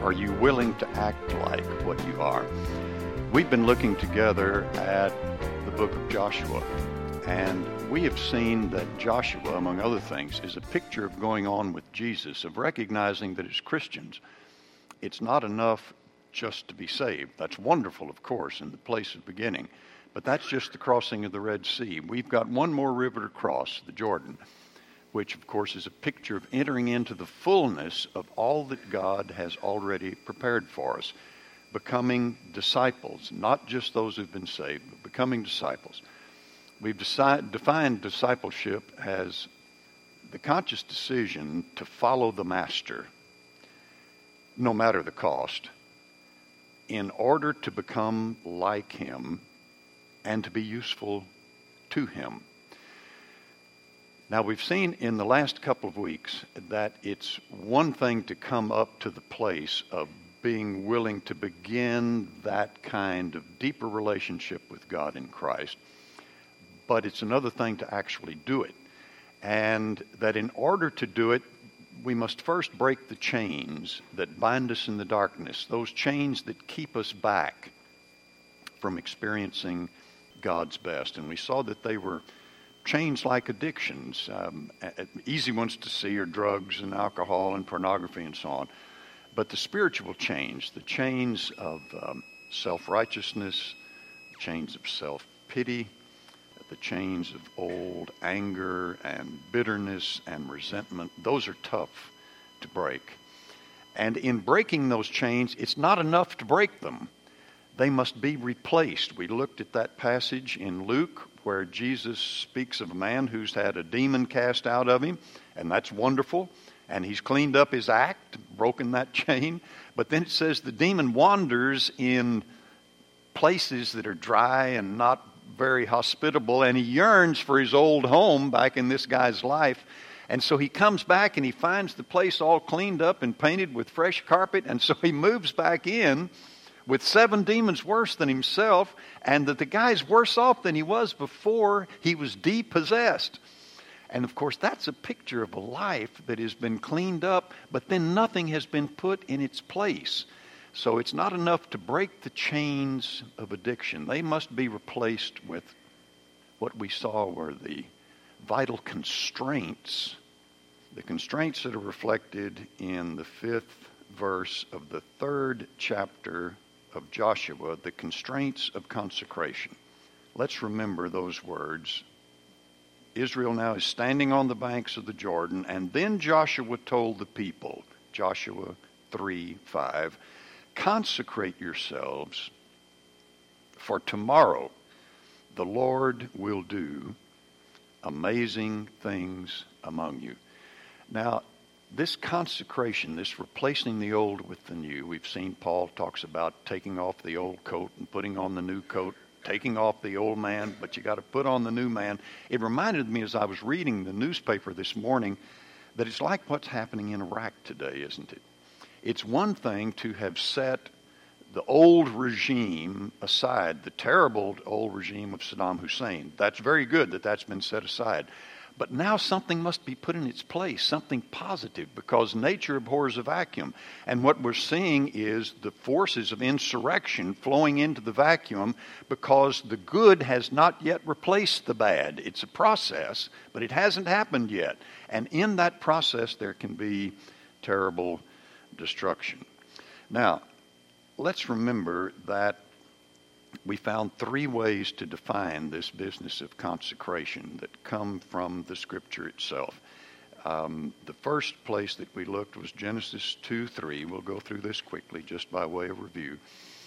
Are you willing to act like what you are? We've been looking together at the book of Joshua, and we have seen that Joshua, among other things, is a picture of going on with Jesus, of recognizing that as Christians, it's not enough just to be saved. That's wonderful, of course, in the place of beginning, but that's just the crossing of the Red Sea. We've got one more river to cross, the Jordan, which, of course, is a picture of entering into the fullness of all that God has already prepared for us, becoming disciples, not just those who've been saved, but becoming disciples. We've defined discipleship as the conscious decision to follow the Master, no matter the cost, in order to become like Him and to be useful to Him. Now, we've seen in the last couple of weeks that it's one thing to come up to the place of being willing to begin that kind of deeper relationship with God in Christ, but it's another thing to actually do it. And that in order to do it, we must first break the chains that bind us in the darkness, those chains that keep us back from experiencing God's best. And we saw that they were chains like addictions. Easy ones to see are drugs and alcohol and pornography and so on. But the spiritual chains, the chains of self-righteousness, the chains of self-pity, the chains of old anger and bitterness and resentment, those are tough to break. And in breaking those chains, it's not enough to break them. They must be replaced. We looked at that passage in Luke where Jesus speaks of a man who's had a demon cast out of him, and that's wonderful. And he's cleaned up his act, broken that chain. But then it says the demon wanders in places that are dry and not very hospitable, and he yearns for his old home back in this guy's life. And so he comes back and he finds the place all cleaned up and painted with fresh carpet, and so he moves back in with 7 demons worse than himself, and that the guy's worse off than he was before he was depossessed. And of course, that's a picture of a life that has been cleaned up, but then nothing has been put in its place. So it's not enough to break the chains of addiction. They must be replaced with what we saw were the vital constraints, the constraints that are reflected in the 5th verse of the 3rd chapter of Joshua, the constraints of consecration. Let's remember those words. Israel now is standing on the banks of the Jordan, and then Joshua told the people, Joshua 3:5, consecrate yourselves, for tomorrow the Lord will do amazing things among you. Now, this consecration, this replacing the old with the new, we've seen Paul talks about taking off the old coat and putting on the new coat, taking off the old man, but you got to put on the new man. It reminded me as I was reading the newspaper this morning that it's like what's happening in Iraq today, isn't it? It's one thing to have set the old regime aside, the terrible old regime of Saddam Hussein. That's very good that that's been set aside. But now something must be put in its place, something positive, because nature abhors a vacuum. And what we're seeing is the forces of insurrection flowing into the vacuum because the good has not yet replaced the bad. It's a process, but it hasn't happened yet. And in that process, there can be terrible destruction. Now, let's remember that we found 3 ways to define this business of consecration that come from the Scripture itself. The first place that we looked was Genesis 2:3. We'll go through this quickly just by way of review.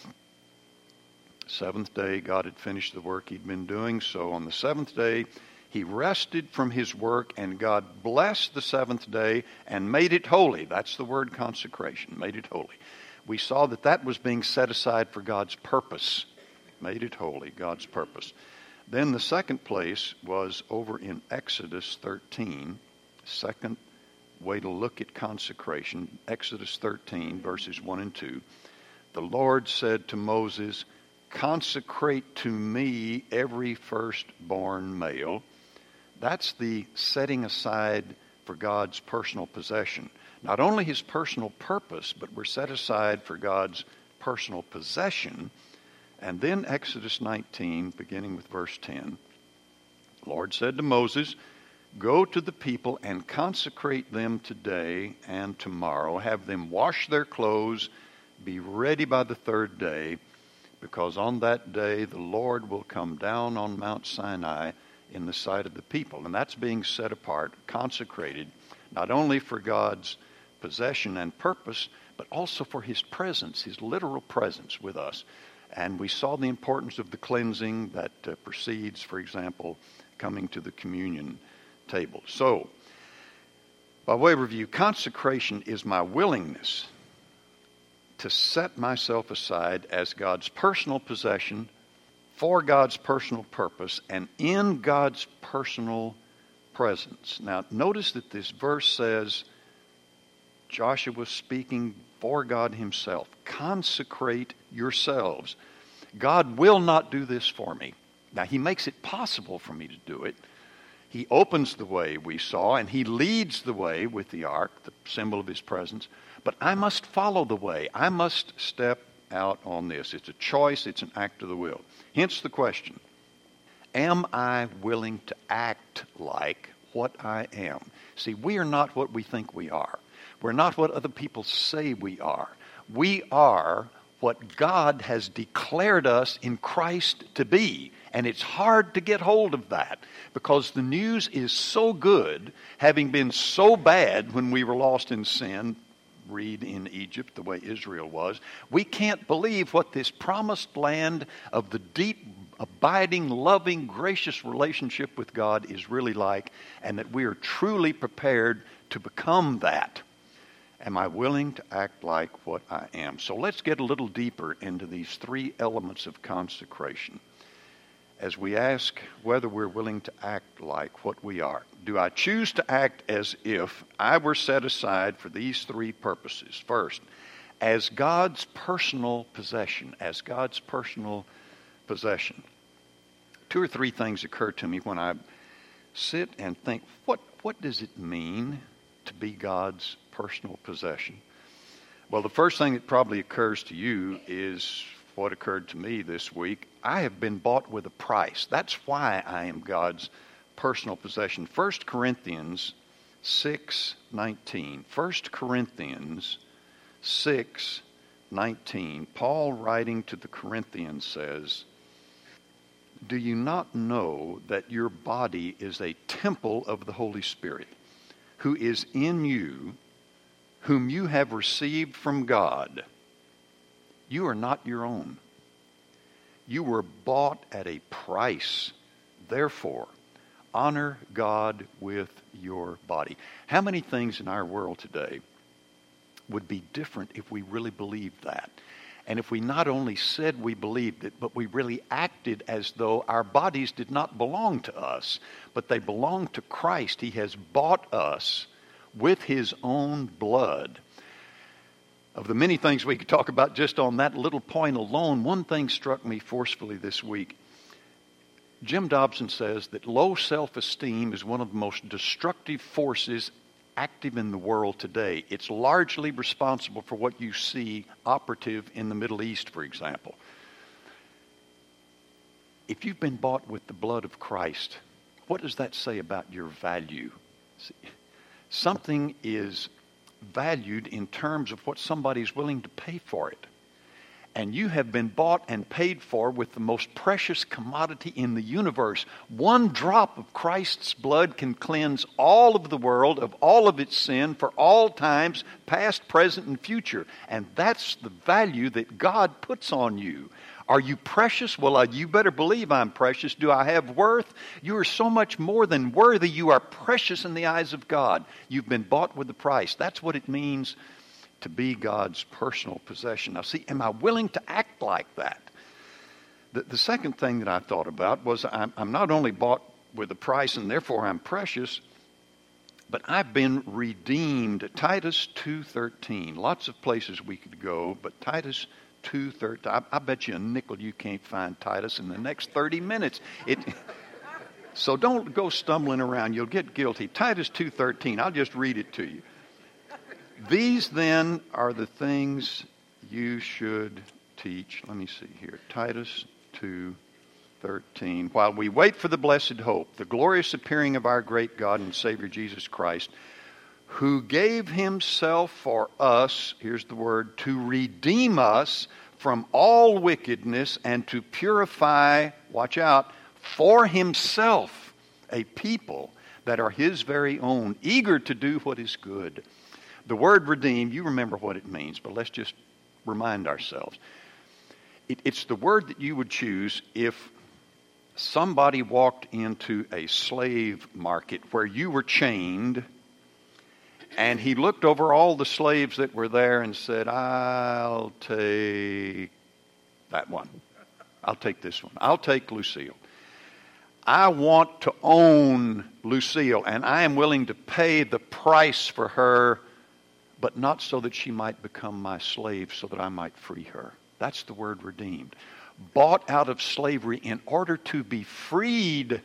7th day, God had finished the work He'd been doing, so on the 7th day, He rested from His work, and God blessed the 7th day and made it holy. That's the word consecration, made it holy. We saw that that was being set aside for God's purpose. Made it holy, God's purpose. Then the second place was over in Exodus 13. Second way to look at consecration, Exodus 13, verses 1 and 2. The Lord said to Moses, consecrate to me every firstborn male. That's the setting aside for God's personal possession. not only his personal purpose, but we're set aside for God's personal possession. And then Exodus 19, beginning with verse 10, the Lord said to Moses, "Go to the people and consecrate them today and tomorrow. Have them wash their clothes, be ready by the third day, because on that day the Lord will come down on Mount Sinai in the sight of the people." And that's being set apart, consecrated, not only for God's possession and purpose, but also for his presence, his literal presence with us. And we saw the importance of the cleansing that precedes, for example, coming to the communion table. So, by way of review, consecration is my willingness to set myself aside as God's personal possession, for God's personal purpose, and in God's personal presence. Now, notice that this verse says, Joshua speaking for God himself, consecrate yourselves. God will not do this for me. Now, he makes it possible for me to do it. He opens the way, we saw, and he leads the way with the ark, the symbol of his presence. But I must follow the way. I must step out on this. It's a choice. It's an act of the will. Hence the question, am I willing to act like what I am? See, we are not what we think we are. We're not what other people say we are. We are what God has declared us in Christ to be. And it's hard to get hold of that because the news is so good, having been so bad when we were lost in sin, read in Egypt the way Israel was. We can't believe what this promised land of the deep, abiding, loving, gracious relationship with God is really like, and that we are truly prepared to become that. Am I willing to act like what I am? So let's get a little deeper into these three elements of consecration as we ask whether we're willing to act like what we are. Do I choose to act as if I were set aside for these three purposes? First, as God's personal possession, as God's personal possession. Two or three things occur to me when I sit and think, what does it mean to be God's personal possession? Well, the first thing that probably occurs to you is what occurred to me this week. I have been bought with a price. That's why I am God's personal possession. 1 Corinthians 6:19. 1 Corinthians 6:19. Paul, writing to the Corinthians, says, "Do you not know that your body is a temple of the Holy Spirit, who is in you, whom you have received from God? You are not your own. You were bought at a price. Therefore, honor God with your body." How many things in our world today would be different if we really believed that? And if we not only said we believed it, but we really acted as though our bodies did not belong to us, but they belong to Christ. He has bought us with his own blood. Of the many things we could talk about just on that little point alone, one thing struck me forcefully this week. Jim Dobson says that low self-esteem is one of the most destructive forces active in the world today. It's largely responsible for what you see operative in the Middle East, for example. If you've been bought with the blood of Christ, what does that say about your value? See, something is valued in terms of what somebody's willing to pay for it. And you have been bought and paid for with the most precious commodity in the universe. One drop of Christ's blood can cleanse all of the world of all of its sin for all times, past, present, and future. And that's the value that God puts on you. Are you precious? Well, you better believe I'm precious. Do I have worth? You are so much more than worthy. You are precious in the eyes of God. You've been bought with a price. That's what it means to be God's personal possession. Now, see, am I willing to act like that? The second thing that I thought about was I'm not only bought with a price and therefore I'm precious, but I've been redeemed. Titus 2:13. Lots of places we could go, but Titus 2:13. I bet you a nickel you can't find Titus in the next 30 minutes. So don't go stumbling around. You'll get guilty. Titus 2:13. I'll just read it to you. These then are the things you should teach. Let me see here. Titus 2:13. While we wait for the blessed hope, the glorious appearing of our great God and Savior Jesus Christ, who gave himself for us, here's the word, to redeem us from all wickedness and to purify, watch out, for himself a people that are his very own, eager to do what is good. The word redeem, you remember what it means, but let's just remind ourselves. It's the word that you would choose if somebody walked into a slave market where you were chained, and he looked over all the slaves that were there and said, I'll take that one. I'll take this one. I'll take Lucille. I want to own Lucille, and I am willing to pay the price for her, but not so that she might become my slave, so that I might free her. That's the word redeemed. Bought out of slavery in order to be freed.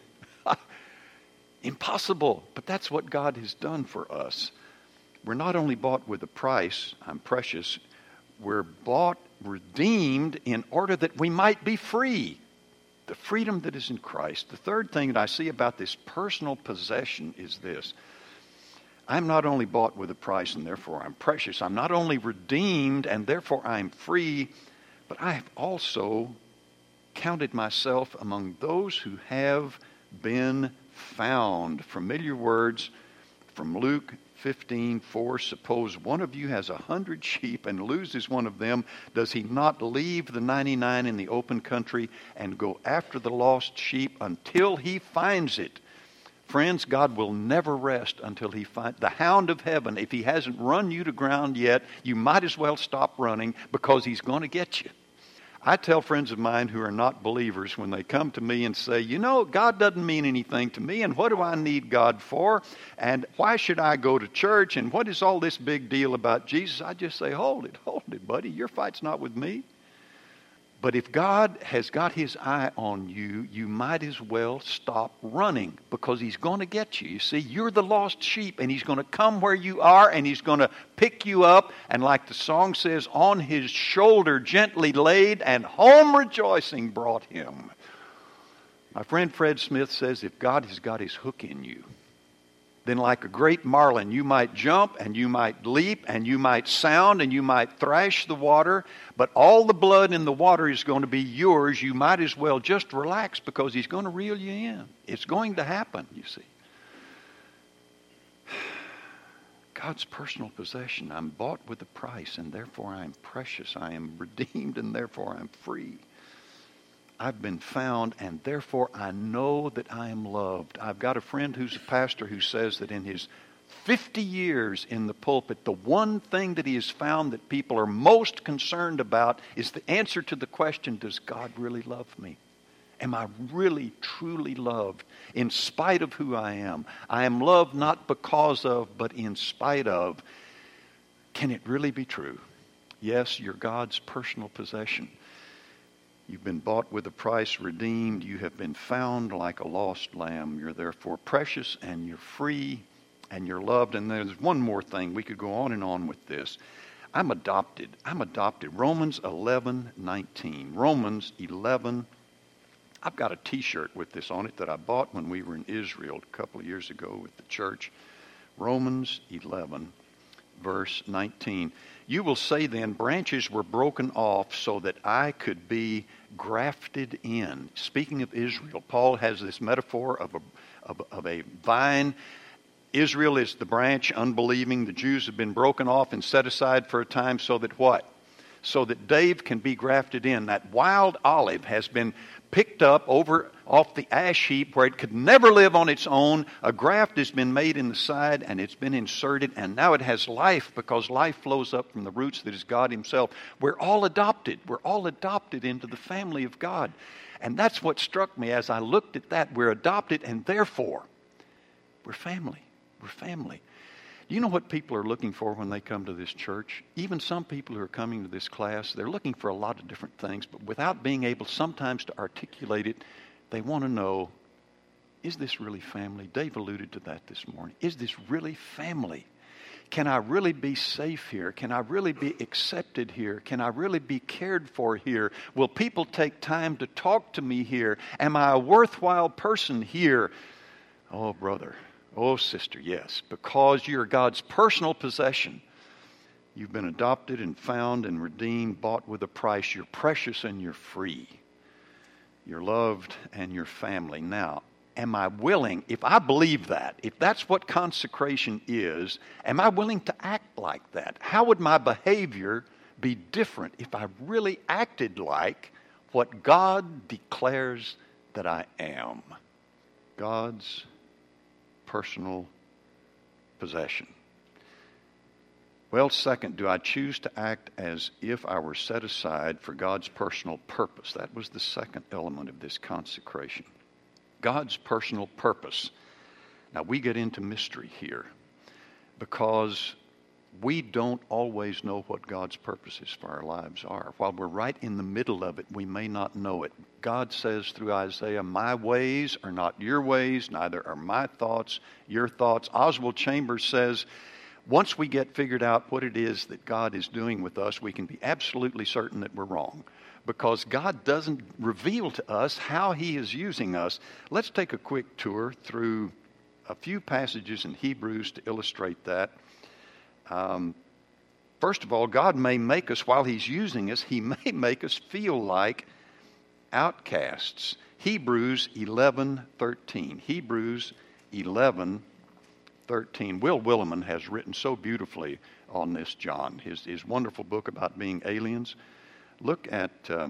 Impossible, but that's what God has done for us. We're not only bought with a price, I'm precious, we're bought, redeemed in order that we might be free. The freedom that is in Christ. The third thing that I see about this personal possession is this. I'm not only bought with a price and therefore I'm precious. I'm not only redeemed and therefore I'm free, but I have also counted myself among those who have been found. Familiar words from Luke 15:4. Suppose one of you has 100 sheep and loses one of them. Does he not leave the 99 in the open country and go after the lost sheep until he finds it? Friends, God will never rest until he finds the hound of heaven. If he hasn't run you to ground yet, you might as well stop running, because he's going to get you. I tell friends of mine who are not believers, when they come to me and say, you know, God doesn't mean anything to me, and what do I need God for? And why should I go to church? And what is all this big deal about Jesus? I just say, hold it, buddy. Your fight's not with me. But if God has got his eye on you, you might as well stop running, because he's going to get you. You see, you're the lost sheep, and he's going to come where you are, and he's going to pick you up, and like the song says, on his shoulder gently laid, and home rejoicing brought him. My friend Fred Smith says, if God has got his hook in you, then like a great marlin, you might jump and you might leap and you might sound and you might thrash the water, but all the blood in the water is going to be yours. You might as well just relax, because he's going to reel you in. It's going to happen, you see. God's personal possession. I'm bought with a price, and therefore I'm precious. I am redeemed, and therefore I'm free. I've been found, and therefore I know that I am loved. I've got a friend who's a pastor who says that in his 50 years in the pulpit, the one thing that he has found that people are most concerned about is the answer to the question, does God really love me? Am I really, truly loved in spite of who I am? I am loved not because of, but in spite of. Can it really be true? Yes, you're God's personal possession. You've been bought with a price, redeemed. You have been found like a lost lamb. You're therefore precious, and you're free, and you're loved. And there's one more thing. We could go on and on with this. I'm adopted. Romans 11:19. Romans 11. I've got a T-shirt with this on it that I bought when we were in Israel a couple of years ago with the church. Romans 11, verse 19. You will say then, branches were broken off so that I could be grafted in. Speaking of Israel, Paul has this metaphor of a vine. Israel is the branch, unbelieving. The Jews have been broken off and set aside for a time so that what? So that Dave can be grafted in. That wild olive has been picked up over off the ash heap where it could never live on its own. A graft has been made in the side, and it's been inserted, and now it has life, because life flows up from the roots that is God himself. We're all adopted. We're all adopted into the family of God. And that's what struck me as I looked at that. We're adopted, and therefore we're family. We're family. Do you know what people are looking for when they come to this church? Even some people who are coming to this class, they're looking for a lot of different things, but without being able sometimes to articulate it, they want to know, is this really family? Dave alluded to that this morning. Is this really family? Can I really be safe here? Can I really be accepted here? Can I really be cared for here? Will people take time to talk to me here? Am I a worthwhile person here? Oh, brother. Oh, sister, yes. Because you're God's personal possession. You've been adopted and found and redeemed, bought with a price. You're precious and you're free. You're loved and you're family. Now, am I willing, if I believe that, if that's what consecration is, am I willing to act like that? How would my behavior be different if I really acted like what God declares that I am? God's personal possession. Well, second, do I choose to act as if I were set aside for God's personal purpose? That was the second element of this consecration. God's personal purpose. Now, we get into mystery here because we don't always know what God's purposes for our lives are. While we're right in the middle of it, we may not know it. God says through Isaiah, my ways are not your ways, neither are my thoughts your thoughts. Oswald Chambers says, once we get figured out what it is that God is doing with us, we can be absolutely certain that we're wrong. Because God doesn't reveal to us how He is using us. Let's take a quick tour through a few passages in Hebrews to illustrate that. First of all, God may make us, while He's using us, He may make us feel like outcasts. Hebrews 11:13. Hebrews 11:13. Will Willimon has written so beautifully on this, John. His wonderful book about being aliens. Look at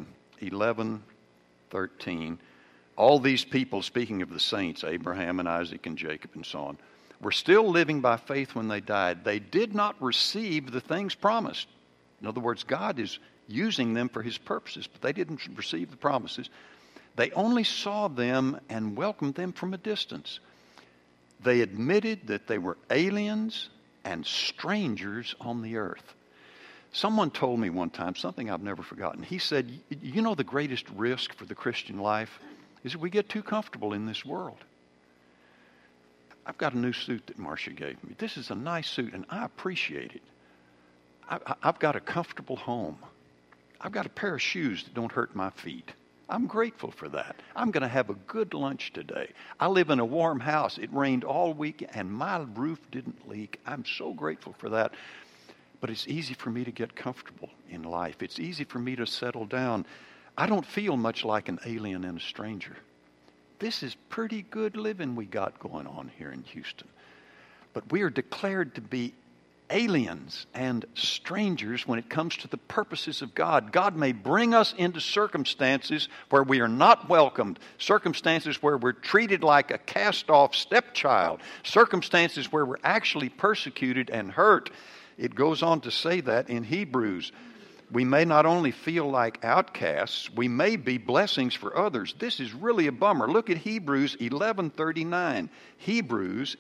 11:13. All these people, speaking of the saints, Abraham and Isaac and Jacob and so on, were still living by faith when they died. They did not receive the things promised. In other words, God is using them for His purposes, but they didn't receive the promises. They only saw them and welcomed them from a distance. They admitted that they were aliens and strangers on the earth. Someone told me one time something I've never forgotten. He said, you know, the greatest risk for the Christian life is that we get too comfortable in this world. I've got a new suit that Marcia gave me. This is a nice suit, and I appreciate it. I've got a comfortable home. I've got a pair of shoes that don't hurt my feet. I'm grateful for that. I'm going to have a good lunch today. I live in a warm house. It rained all week, and my roof didn't leak. I'm so grateful for that. But it's easy for me to get comfortable in life. It's easy for me to settle down. I don't feel much like an alien and a stranger. This is pretty good living we got going on here in Houston. But we are declared to be aliens and strangers when it comes to the purposes of God. God may bring us into circumstances where we are not welcomed, circumstances where we're treated like a cast-off stepchild, circumstances where we're actually persecuted and hurt. It goes on to say that in Hebrews. We may not only feel like outcasts, we may be blessings for others. This is really a bummer. Look at Hebrews 11:39. Hebrews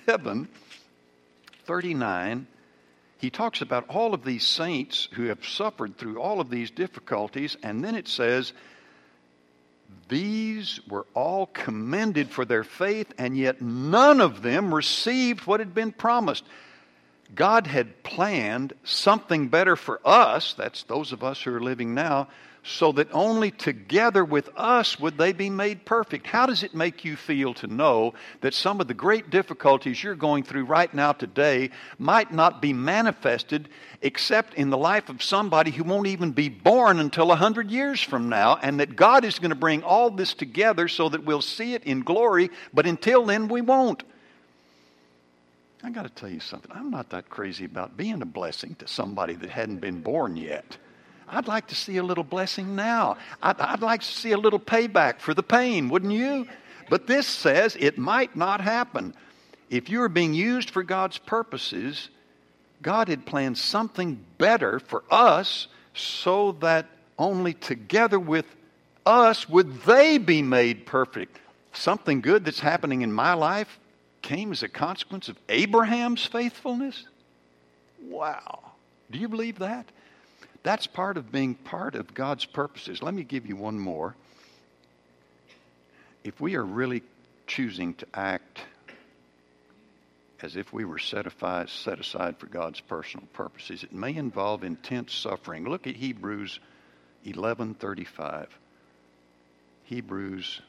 11:39. He talks about all of these saints who have suffered through all of these difficulties, and then it says, these were all commended for their faith, and yet none of them received what had been promised. God had planned something better for us, that's those of us who are living now, so that only together with us would they be made perfect. How does it make you feel to know that some of the great difficulties you're going through right now today might not be manifested except in the life of somebody who won't even be born until 100 years from now, and that God is going to bring all this together so that we'll see it in glory, but until then we won't? I got to tell you something. I'm not that crazy about being a blessing to somebody that hadn't been born yet. I'd like to see a little blessing now. I'd like to see a little payback for the pain, wouldn't you? But this says it might not happen. If you're being used for God's purposes, God had planned something better for us so that only together with us would they be made perfect. Something good that's happening in my life came as a consequence of Abraham's faithfulness? Wow. Do you believe that? That's part of being part of God's purposes. Let me give you one more. If we are really choosing to act as if we were set aside for God's personal purposes. It may involve intense suffering. Look at Hebrews 11:35. Hebrews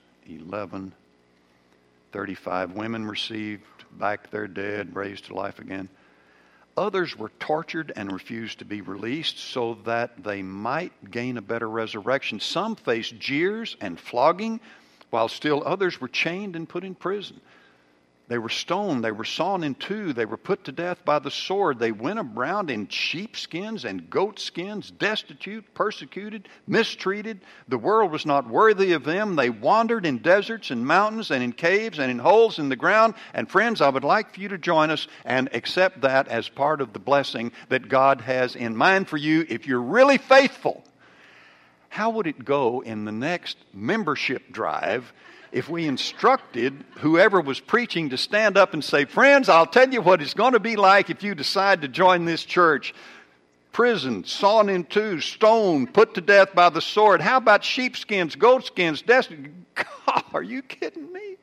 11:35. Women received back their dead, raised to life again. Others were tortured and refused to be released so that they might gain a better resurrection. Some faced jeers and flogging, while still others were chained and put in prison. They were stoned, they were sawn in two, they were put to death by the sword. They went around in sheepskins and goatskins, destitute, persecuted, mistreated. The world was not worthy of them. They wandered in deserts and mountains and in caves and in holes in the ground. And friends, I would like for you to join us and accept that as part of the blessing that God has in mind for you if you're really faithful. How would it go in the next membership drive if we instructed whoever was preaching to stand up and say, friends, I'll tell you what it's going to be like if you decide to join this church. Prison, sawn in two, stoned, put to death by the sword. How about sheepskins, goatskins, destitute? God, are you kidding me?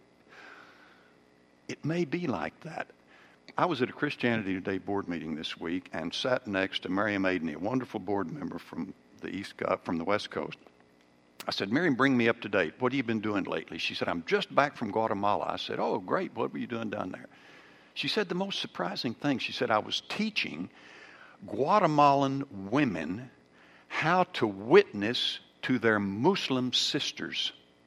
It may be like that. I was at a Christianity Today board meeting this week and sat next to Miriam Adeney, a wonderful board member from the West Coast. I said, Miriam, bring me up to date. What have you been doing lately? She said, I'm just back from Guatemala. I said, oh, great. What were you doing down there? She said the most surprising thing. She said, I was teaching Guatemalan women how to witness to their Muslim sisters.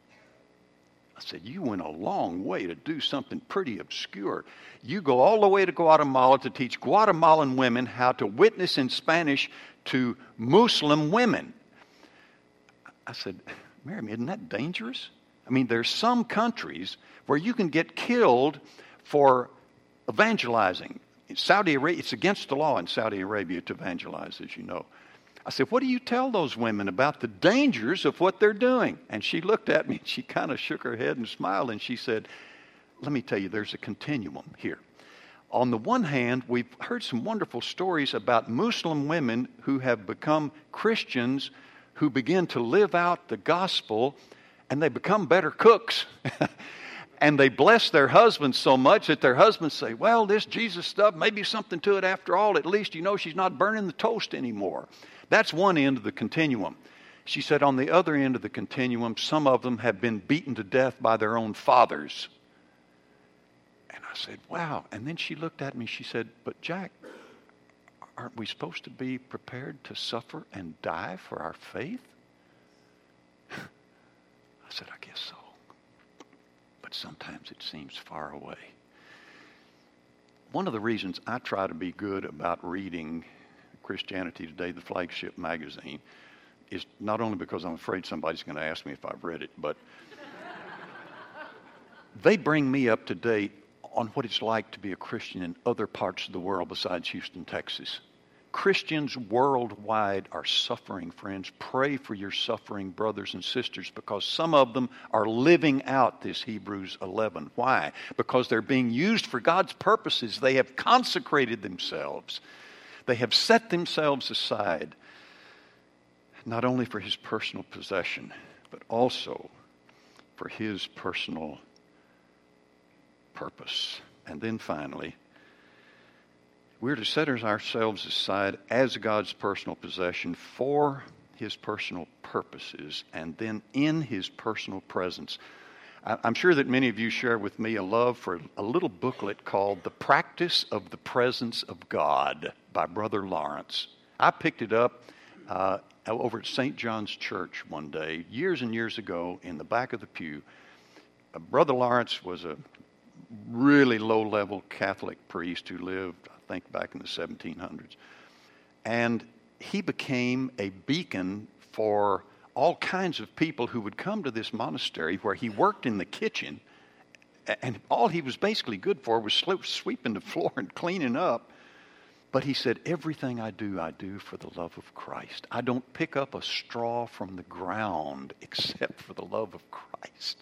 I said, you went a long way to do something pretty obscure. You go all the way to Guatemala to teach Guatemalan women how to witness in Spanish to Muslim women. I said, Miriam, isn't that dangerous? I mean, there's some countries where you can get killed for evangelizing. In Saudi Arabia, it's against the law in Saudi Arabia to evangelize, as you know. I said, what do you tell those women about the dangers of what they're doing? And she looked at me and she kind of shook her head and smiled and she said, let me tell you, there's a continuum here. On the one hand, we've heard some wonderful stories about Muslim women who have become Christians who begin to live out the gospel, and they become better cooks. And they bless their husbands so much that their husbands say, well, this Jesus stuff, maybe something to it after all. At least, she's not burning the toast anymore. That's one end of the continuum. She said on the other end of the continuum, some of them have been beaten to death by their own fathers. And I said, wow. And then she looked at me, she said, but Jack, aren't we supposed to be prepared to suffer and die for our faith? I said, I guess so. But sometimes it seems far away. One of the reasons I try to be good about reading Christianity Today, the flagship magazine, is not only because I'm afraid somebody's going to ask me if I've read it, but they bring me up to date on what it's like to be a Christian in other parts of the world besides Houston, Texas. Christians worldwide are suffering, friends. Pray for your suffering brothers and sisters because some of them are living out this Hebrews 11. Why? Because they're being used for God's purposes. They have consecrated themselves. They have set themselves aside, not only for His personal possession, but also for His personal purpose. And then finally, we're to set ourselves aside as God's personal possession for His personal purposes and then in His personal presence. I'm sure that many of you share with me a love for a little booklet called The Practice of the Presence of God by Brother Lawrence. I picked it up over at St. John's Church one day, years and years ago, in the back of the pew. Brother Lawrence was a really low-level Catholic priest who lived, I think, back in the 1700s. And he became a beacon for all kinds of people who would come to this monastery where he worked in the kitchen. And all he was basically good for was sweeping the floor and cleaning up. But he said, everything I do for the love of Christ. I don't pick up a straw from the ground except for the love of Christ.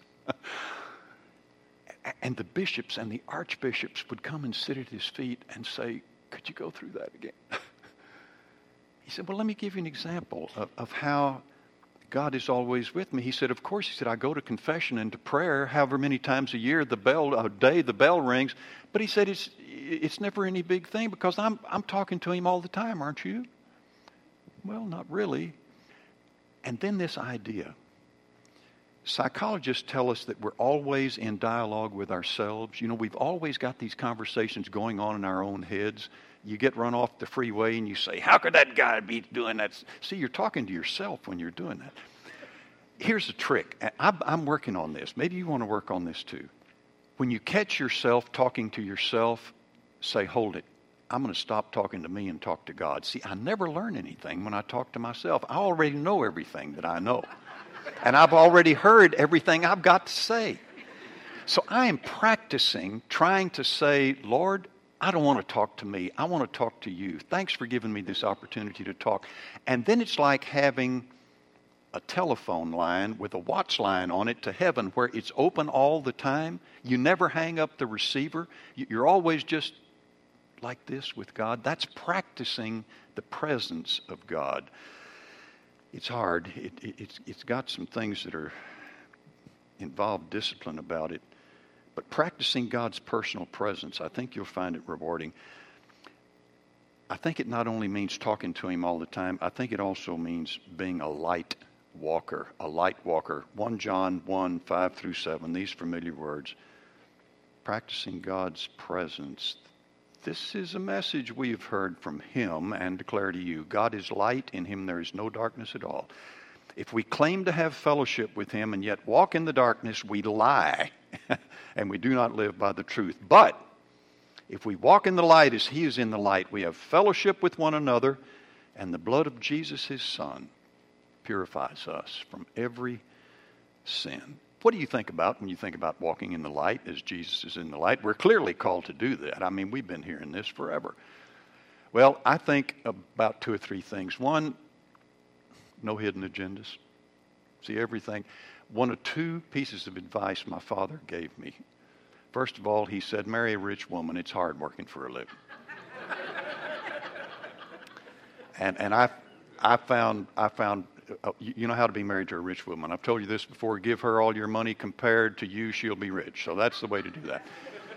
And the bishops and the archbishops would come and sit at his feet and say, could you go through that again? He said, well, let me give you an example of how God is always with me. He said, of course. He said, I go to confession and to prayer however many times a year, the bell rings. But he said, it's never any big thing because I'm talking to him all the time, aren't you? Well, not really. And then this idea. Psychologists tell us that we're always in dialogue with ourselves. You know, we've always got these conversations going on in our own heads. You get run off the freeway and you say, how could that guy be doing that? See, you're talking to yourself when you're doing that. Here's a trick. I'm working on this. Maybe you want to work on this too. When you catch yourself talking to yourself, say, hold it. I'm going to stop talking to me and talk to God. See, I never learn anything when I talk to myself. I already know everything that I know. And I've already heard everything I've got to say. So I am practicing trying to say, Lord, I don't want to talk to me. I want to talk to you. Thanks for giving me this opportunity to talk. And then it's like having a telephone line with a watch line on it to heaven where it's open all the time. You never hang up the receiver. You're always just like this with God. That's practicing the presence of God. It's hard. It's got some things that are involve discipline about it. But practicing God's personal presence, I think you'll find it rewarding. I think it not only means talking to Him all the time, I think it also means being a light walker. A light walker. 1 John 1, 5 through 7, these familiar words. Practicing God's presence. This is a message we have heard from Him and declare to you. God is light, in Him there is no darkness at all. If we claim to have fellowship with Him and yet walk in the darkness, we lie, and we do not live by the truth. But if we walk in the light as He is in the light, we have fellowship with one another, and the blood of Jesus, His Son, purifies us from every sin. What do you think about when you think about walking in the light as Jesus is in the light? We're clearly called to do that. I mean, we've been hearing this forever. Well, I think about 2 or 3 things. One, no hidden agendas. See everything. 1 or 2 pieces of advice my father gave me. First of all, he said, marry a rich woman. It's hard working for a living. and I found you know how to be married to a rich woman. I've told you this before. Give her all your money. Compared to you, she'll be rich. So that's the way to do that.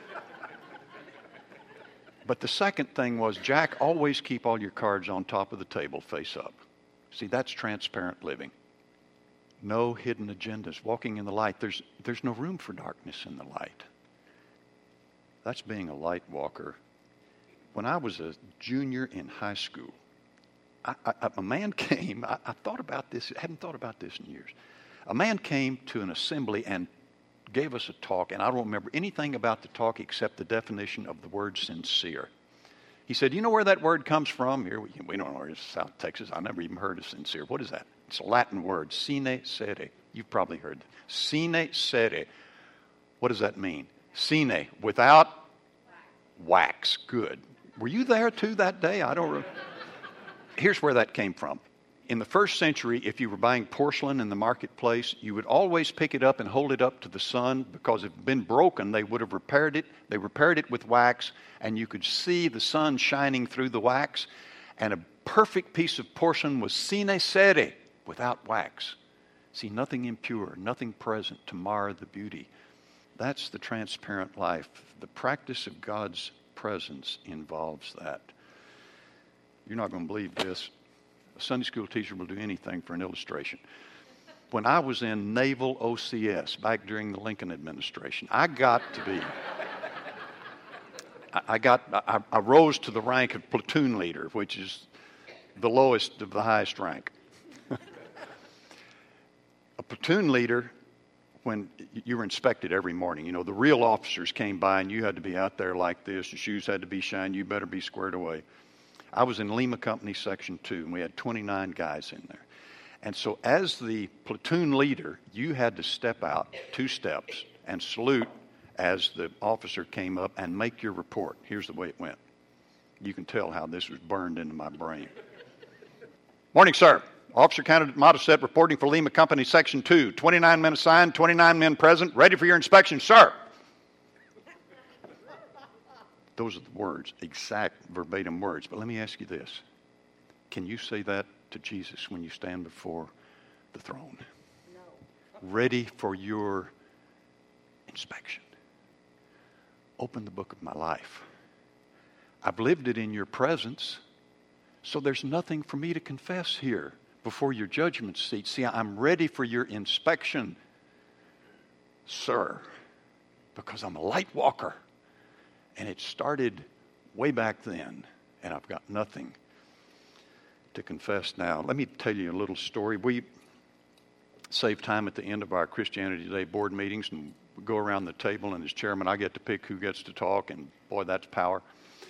But the second thing was, Jack, always keep all your cards on top of the table, face up. See, that's transparent living. No hidden agendas. Walking in the light. There's no room for darkness in the light. That's being a light walker. When I was a junior in high school, a man came, I thought about this, I hadn't thought about this in years. A man came to an assembly and gave us a talk, and I don't remember anything about the talk except the definition of the word sincere. He said, you know where that word comes from? Here, we don't know where it is, South Texas. I never even heard of sincere. What is that? It's a Latin word, sine cere. You've probably heard that. Sine cere. What does that mean? Sine, without wax. Good. Were you there too that day? I don't remember. Here's where that came from. In the first century, if you were buying porcelain in the marketplace, you would always pick it up and hold it up to the sun because if it had been broken, they would have repaired it. They repaired it with wax, and you could see the sun shining through the wax. And a perfect piece of porcelain was sine cere, without wax. See, nothing impure, nothing present to mar the beauty. That's the transparent life. The practice of God's presence involves that. You're not going to believe this. A Sunday school teacher will do anything for an illustration. When I was in Naval OCS back during the Lincoln administration, I rose to the rank of platoon leader, which is the lowest of the highest rank. A platoon leader, when you were inspected every morning, you know, the real officers came by and you had to be out there like this. Your shoes had to be shined. You better be squared away. I was in Lima Company Section 2, and we had 29 guys in there. And so as the platoon leader, you had to step out 2 steps and salute as the officer came up and make your report. Here's the way it went. You can tell how this was burned into my brain. Morning, sir. Officer Candidate Modisette reporting for Lima Company Section 2. 29 men assigned, 29 men present. Ready for your inspection, sir. Those are the words, exact verbatim words. But let me ask you this. Can you say that to Jesus when you stand before the throne. Ready for your inspection. Open the book of my life. I've lived it in your presence, so there's nothing for me to confess here before your judgment seat. See, I'm ready for your inspection, sir, because I'm a light walker. And it started way back then, and I've got nothing to confess now. Let me tell you a little story. We save time at the end of our Christianity Today board meetings, and we go around the table, and as chairman, I get to pick who gets to talk, and boy, that's power.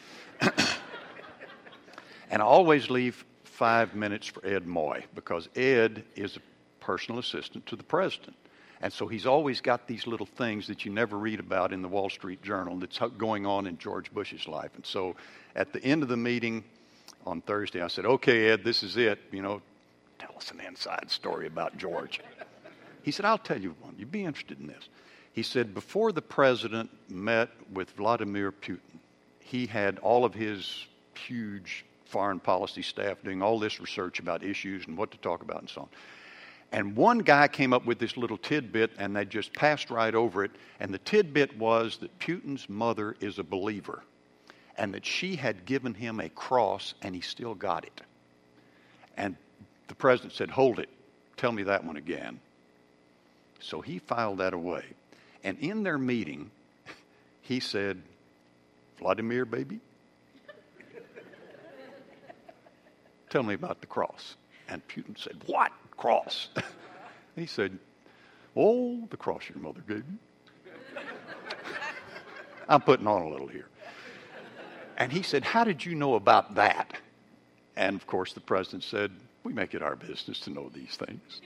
And I always leave 5 minutes for Ed Moy, because Ed is a personal assistant to the president. And so he's always got these little things that you never read about in the Wall Street Journal that's going on in George Bush's life. And so at the end of the meeting on Thursday, I said, okay, Ed, this is it. Tell us an inside story about George. He said, I'll tell you one. You'd be interested in this. He said, before the president met with Vladimir Putin, he had all of his huge foreign policy staff doing all this research about issues and what to talk about and so on. And one guy came up with this little tidbit, and they just passed right over it. And the tidbit was that Putin's mother is a believer, and that she had given him a cross, and he still got it. And the president said, hold it. Tell me that one again. So he filed that away. And in their meeting, he said, Vladimir, baby, tell me about the cross. And Putin said, what cross? He said, oh, the cross your mother gave you. I'm putting on a little here. And he said, how did you know about that? And of course the president said, we make it our business to know these things.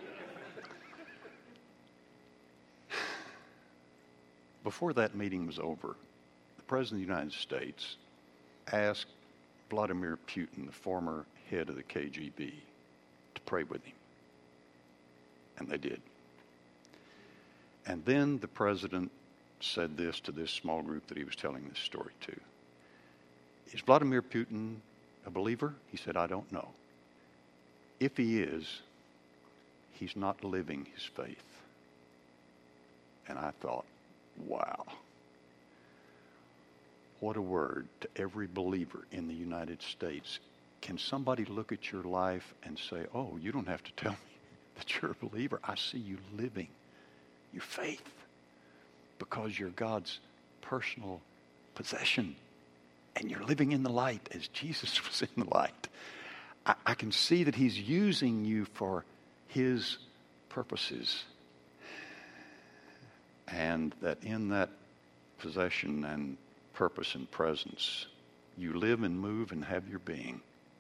Before that meeting was over, the President of the United States asked Vladimir Putin, the former head of the KGB, to pray with him. And they did. And then the president said this to this small group that he was telling this story to. Is Vladimir Putin a believer? He said, I don't know. If he is, he's not living his faith. And I thought, wow. What a word to every believer in the United States. Can somebody look at your life and say, oh, you don't have to tell me that you're a believer. I see you living your faith because you're God's personal possession. And you're living in the light as Jesus was in the light. I can see that he's using you for his purposes. And that in that possession and purpose and presence, you live and move and have your being.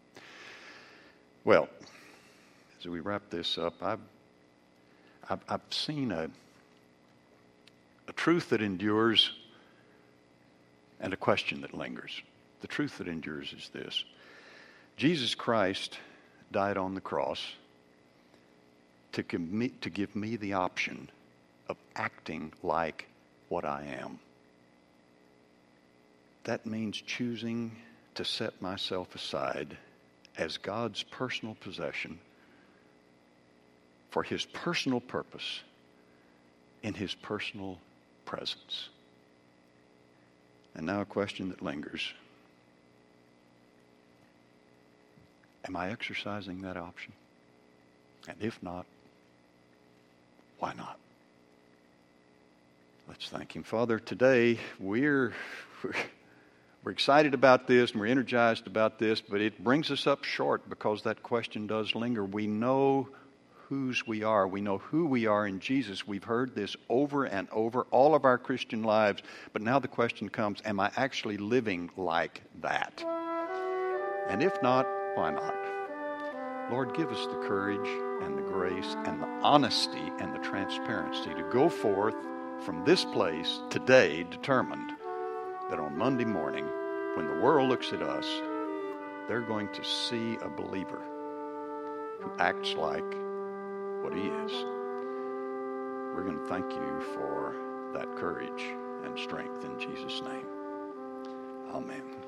Well, as we wrap this up, I've seen a truth that endures and a question that lingers. The truth that endures is this. Jesus Christ died on the cross to give me the option of acting like what I am. That means choosing to set myself aside as God's personal possession for his personal purpose in his personal presence. And now a question that lingers. Am I exercising that option? And if not, why not? Let's thank him. Father, today we're excited about this and we're energized about this, but it brings us up short because that question does linger. We know whose we are. We know who we are in Jesus. We've heard this over and over all of our Christian lives, but now the question comes, am I actually living like that? And if not, why not? Lord, give us the courage and the grace and the honesty and the transparency to go forth from this place today determined that on Monday morning, when the world looks at us, they're going to see a believer who acts like what he is. We're going to thank you for that courage and strength in Jesus' name. Amen.